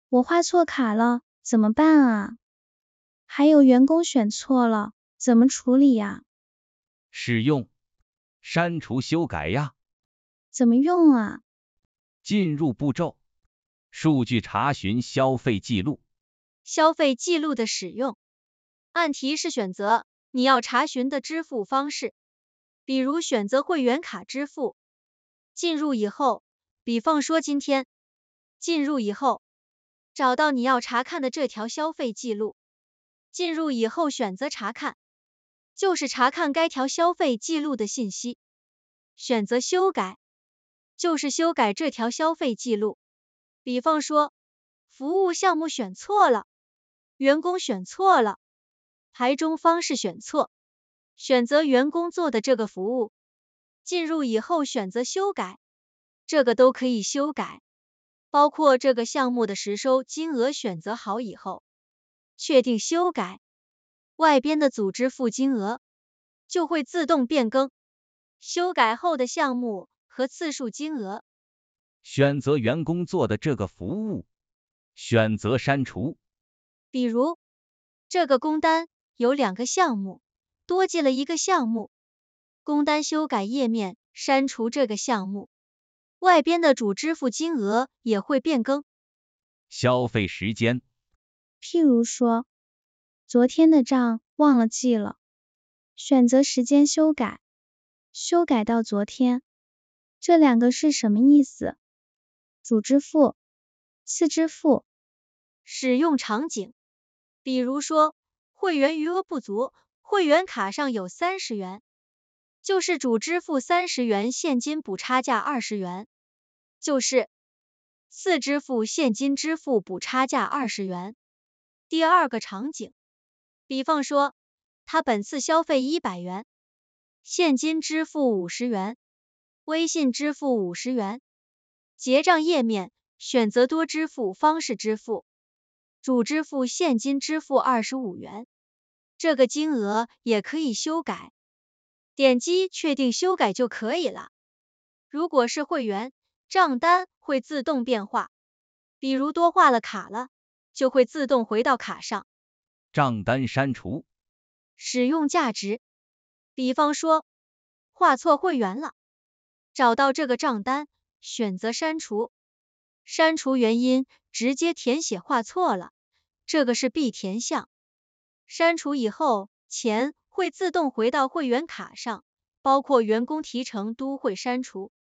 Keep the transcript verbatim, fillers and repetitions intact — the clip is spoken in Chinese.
我画错卡了，怎么办啊？还有员工选错了，怎么处理呀？ 使用删除修改呀。 怎么用啊？ 进入步骤，数据查询消费记录。 消费记录的使用，按提示选择你要查询的支付方式，比如选择会员卡支付。进入以后，比方说今天，进入以后，找到你要查看的这条消费记录。进入以后选择查看，就是查看该条消费记录的信息。选择修改，就是修改这条消费记录。比方说，服务项目选错了，员工选错了，排中方式选错，选择员工做的这个服务。进入以后选择修改，这个都可以修改，包括这个项目的实收金额选择好以后，确定修改，外边的组织付金额就会自动变更修改后的项目和次数金额。 选择员工做的这个服务，选择删除。 比如这个工单有两个项目，多记了一个项目，工单修改页面删除这个项目，外边的主支付金额也会变更。 消费时间， 譬如说，昨天的账忘了记了，选择时间修改，修改到昨天。这两个是什么意思？主支付、次支付。 使用场景，比如说会员余额不足，会员卡上有三十元，就是主支付三十元，现金补差价二十元，就是次支付现金支付补差价二十元。第二个场景，比方说他本次消费一百元，现金支付五十元，微信支付五十元。结账页面选择多支付方式支付，主支付现金支付二十五元，这个金额也可以修改，点击确定修改就可以了。如果是会员，账单会自动变化，比如多画了卡了，就会自动回到卡上。 账单删除。 使用价值，比方说画错会员了，找到这个账单，选择删除。删除原因直接填写画错了，这个是必填项。删除以后，钱会自动回到会员卡上，包括员工提成都会删除。